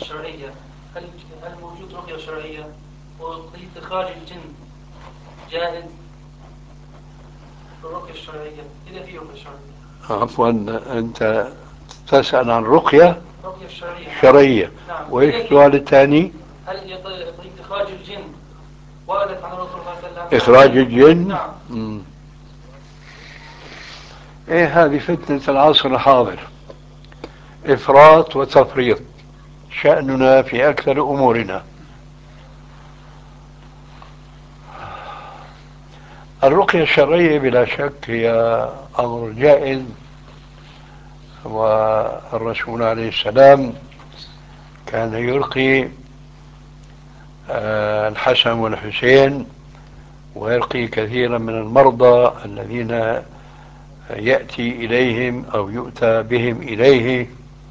الشرعية، هل هل موجود رقية شرعية؟ وقضية إخراج الجن جائز في الرقية الشرعية إذا في رقية شرعية؟ عفوا، أنت تسأل عن رقية الرقية الشرعية، نعم. شرعية. نعم. وإيش السؤال الثاني؟ هل قضية إخراج الجن وردت عن الرسول صلى الله عليه وسلم؟ إخراج الجن؟ نعم. إيه، هذه فتنة العصر الحاضر، إفراط وتفريط، شأننا في أكثر أمورنا. الرقية الشرعية بلا شك هي أمر جائز، والرسول عليه السلام كان يرقي الحسن والحسين، ويرقي كثيرا من المرضى الذين يأتي إليهم أو يؤتى بهم إليه،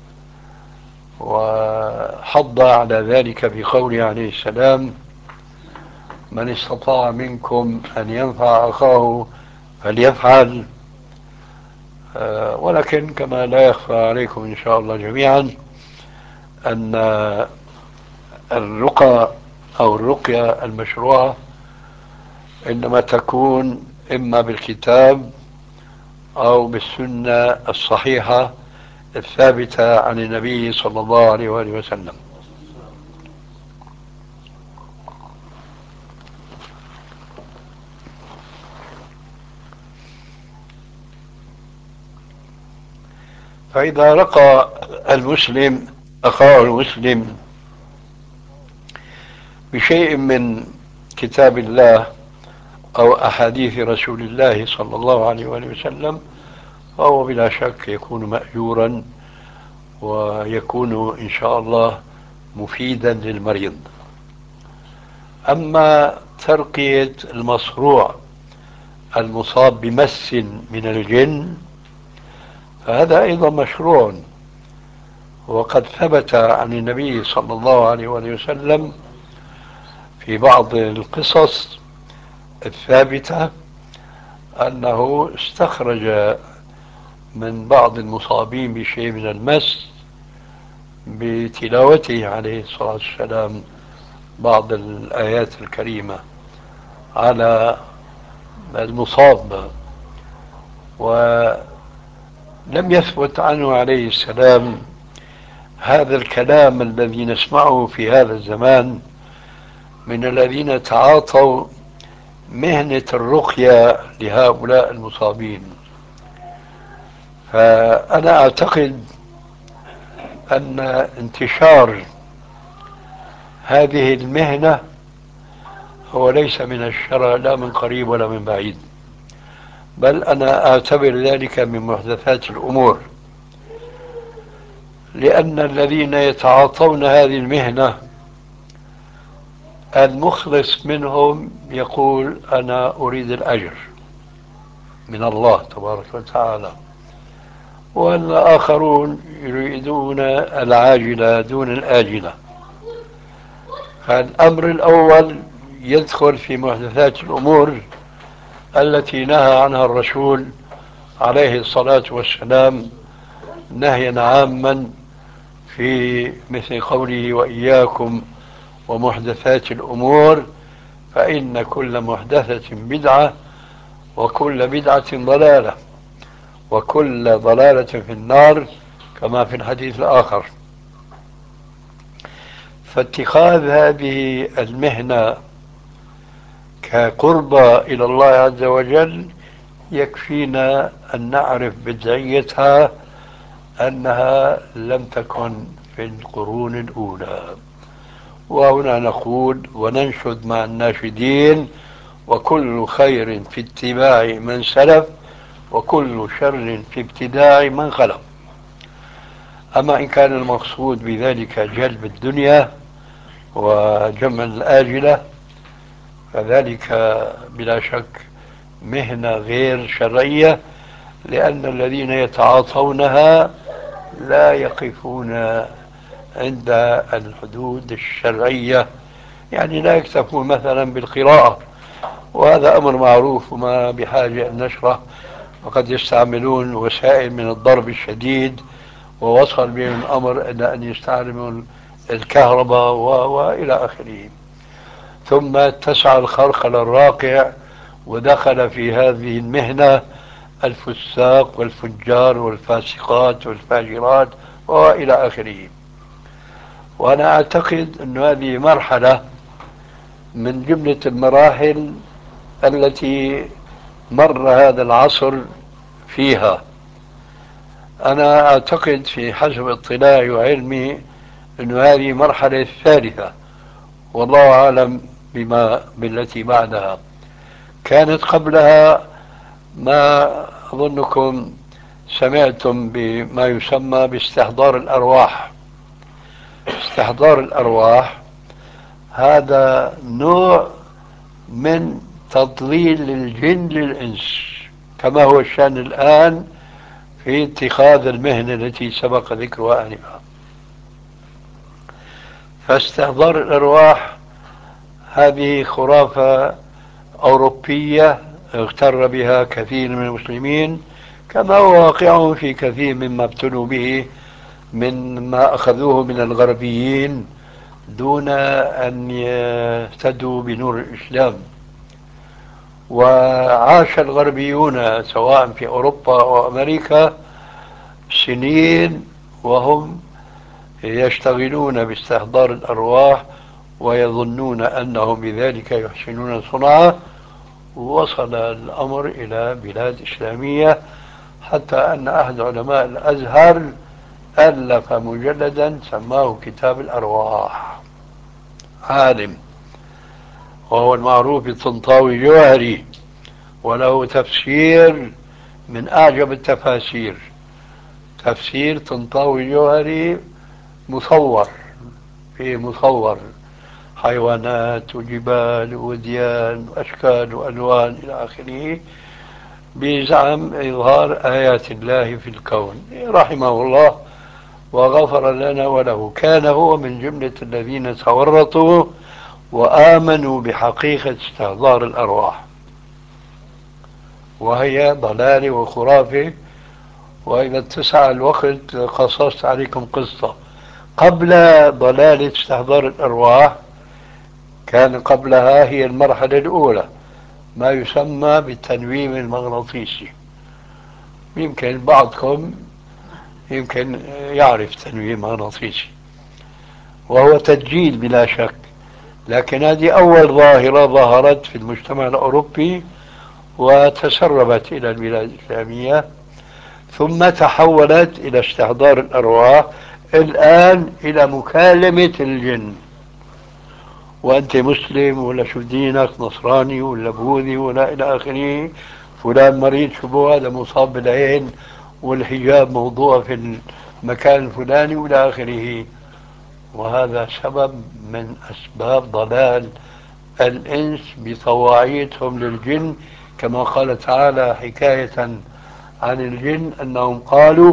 وحض على ذلك بقوله عليه السلام: من استطاع منكم أن ينفع أخاه فليفعل. ولكن كما لا يخفى عليكم إن شاء الله جميعا أن الرقى أو الرقية المشروعة إنما تكون إما بالكتاب أو بالسنة الصحيحة الثابتة عن النبي صلى الله عليه وآله وسلم. فإذا رقى المسلم أخاه المسلم بشيء من كتاب الله أو أحاديث رسول الله صلى الله عليه وآله وسلم، فهو بلا شك يكون مأجورا، ويكون إن شاء الله مفيدا للمريض. أما ترقية المصروع المصاب بمس من الجن فهذا أيضا مشروع، وقد ثبت عن النبي صلى الله عليه وآله وسلم في بعض القصص الثابتة أنه استخرج من بعض المصابين بشيء من المس بتلاوته عليه الصلاة والسلام بعض الآيات الكريمة على المصاب. ولم يثبت عنه عليه السلام هذا الكلام الذي نسمعه في هذا الزمان من الذين تعاطوا مهنة الرقية لهؤلاء المصابين. فأنا أعتقد أن انتشار هذه المهنة هو ليس من الشرع لا من قريب ولا من بعيد، بل أنا أعتبر ذلك من محدثات الأمور، لأن الذين يتعاطون هذه المهنة المخلص منهم يقول: أنا أريد الأجر من الله تبارك وتعالى، والآخرون يريدون العاجلة دون الآجلة. فالأمر الأول يدخل في محدثات الأمور التي نهى عنها الرسول عليه الصلاة والسلام نهيا عاما، في مثل قوله: وإياكم ومحدثات الأمور فإن كل محدثة بدعة وكل بدعة ضلالة وكل ضلالة في النار، كما في الحديث الآخر. فاتخاذ هذه المهنة كقربة إلى الله عز وجل يكفينا أن نعرف بدعيتها أنها لم تكن في القرون الأولى. وهنا نقول وننشد مع الناشدين: وكل خير في اتباع من سلف وكل شر في ابتداع من خلف. أما إن كان المقصود بذلك جلب الدنيا وجمع الآجلة فذلك بلا شك مهنة غير شرعية، لأن الذين يتعاطونها لا يقفون عند الحدود الشرعية، يعني لا يكتفون مثلا بالقراءة، وهذا أمر معروف وما بحاجة أن نشرح. وقد يستعملون وسائل من الضرب الشديد، ووصل بهم الأمر إلى أن يستعملوا الكهرباء وإلى آخره. ثم اتسع الخرق للراقع، ودخل في هذه المهنة الفساق والفجار والفاسقات والفاجرات وإلى آخره. وأنا أعتقد أن هذه مرحلة من جملة المراحل التي مر هذا العصر فيها. أنا أعتقد في حسب اطلاعي وعلمي أن هذه مرحلة الثالثة، والله أعلم بالتي بعدها. كانت قبلها ما أظنكم سمعتم بما يسمى باستحضار الأرواح. استحضار الأرواح هذا نوع من تضليل الجن للإنس، كما هو الشأن الآن في اتخاذ المهنة التي سبق ذكرها آنفا. فاستحضار الأرواح هذه خرافة أوروبية اغتر بها كثير من المسلمين، كما هو واقع في كثير مما ابتلوا به من ما أخذوه من الغربيين دون أن يهتدوا بنور الإسلام. وعاش الغربيون سواء في أوروبا أو أمريكا سنين وهم يشتغلون باستحضار الأرواح ويظنون أنهم بذلك يحسنون صنعا. وصل الأمر إلى بلاد إسلامية، حتى أن أحد علماء الأزهر ألف مجلدا سماه كتاب الأرواح، عالم وهو المعروف بطنطاوي جوهري، وله تفسير من أعجب التفاسير. تفسير طنطاوي جوهري مصور، فيه مصور حيوانات وجبال ووديان وأشكال وألوان إلى آخره، بزعم إظهار آيات الله في الكون. رحمه الله وغفر لنا وله. كان هو من جملة الذين تورطوا وآمنوا بحقيقة استحضار الأرواح، وهي ضلال وخرافة. وإذا اتسع الوقت قصصت عليكم قصة. قبل ضلال استحضار الأرواح كان قبلها هي المرحلة الأولى، ما يسمى بالتنويم المغناطيسي. يمكن بعضكم يعرف تنويم مغناطيسي، وهو تسجيل بلا شك، لكن هذه أول ظاهرة ظهرت في المجتمع الأوروبي وتسربت إلى البلاد الإسلامية، ثم تحولت إلى استحضار الأرواح، الآن إلى مكالمة الجن. وأنت مسلم ولا شو دينك، نصراني ولا بوذي ولا إلى آخره، فلان مريض شو هذا مصاب بالعين والحجاب موضوع في المكان الفلاني وإلى آخره. وهذا سبب من أسباب ضلال الإنس بطواعيتهم للجن، كما قال تعالى حكاية عن الجن أنهم قالوا: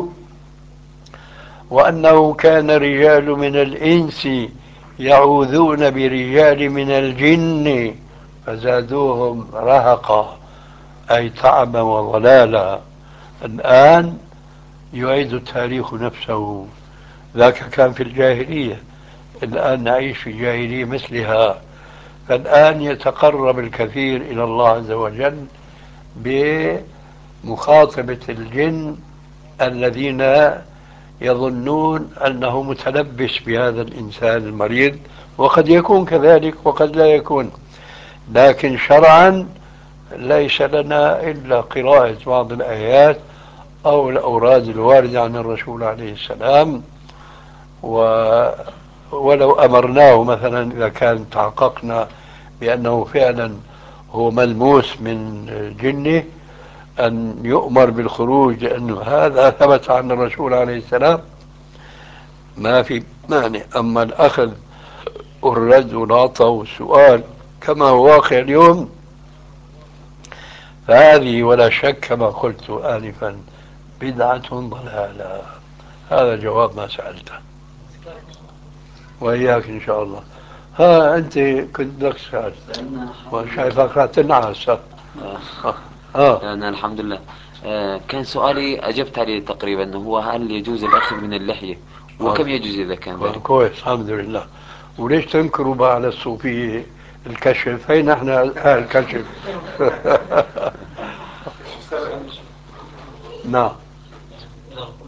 وأنه كان رجال من الإنس يعوذون برجال من الجن فزادوهم رهقا، أي تعبا وضلالا. الآن يعيد التاريخ نفسه، ذاك كان في الجاهلية، الآن نعيش في جاهلية مثلها. فالآن يتقرب الكثير إلى الله عز وجل بمخاطبة الجن الذين يظنون أنه متلبس بهذا الإنسان المريض، وقد يكون كذلك وقد لا يكون. لكن شرعا ليس لنا إلا قراءة بعض الآيات أو الأوراد الواردة عن الرسول عليه السلام. ولو أمرناه مثلا إذا كان تحققنا بأنه فعلا هو ملموس من جنه أن يؤمر بالخروج، لأنه هذا ثبت عن الرسول عليه السلام، ما في مانع. أما الأخذ والرد والعطاء والسؤال كما هو واقع اليوم، فهذه ولا شك كما قلت آنفا بدعة ضلالة. هذا جواب ما سألته، وإياك إن شاء الله. ها أنت كنت لك سؤال وشايفك راح تنعس. أنا الحمد لله. كان سؤالي أجبت عليه تقريبا، هو هل يجوز الأخذ من اللحية وكم يجوز إذا كان ذلك؟ كويس الحمد لله. وليش تنكروا بقى على الصوفية الكشف؟ هي نحن أهل الكشف. نعم.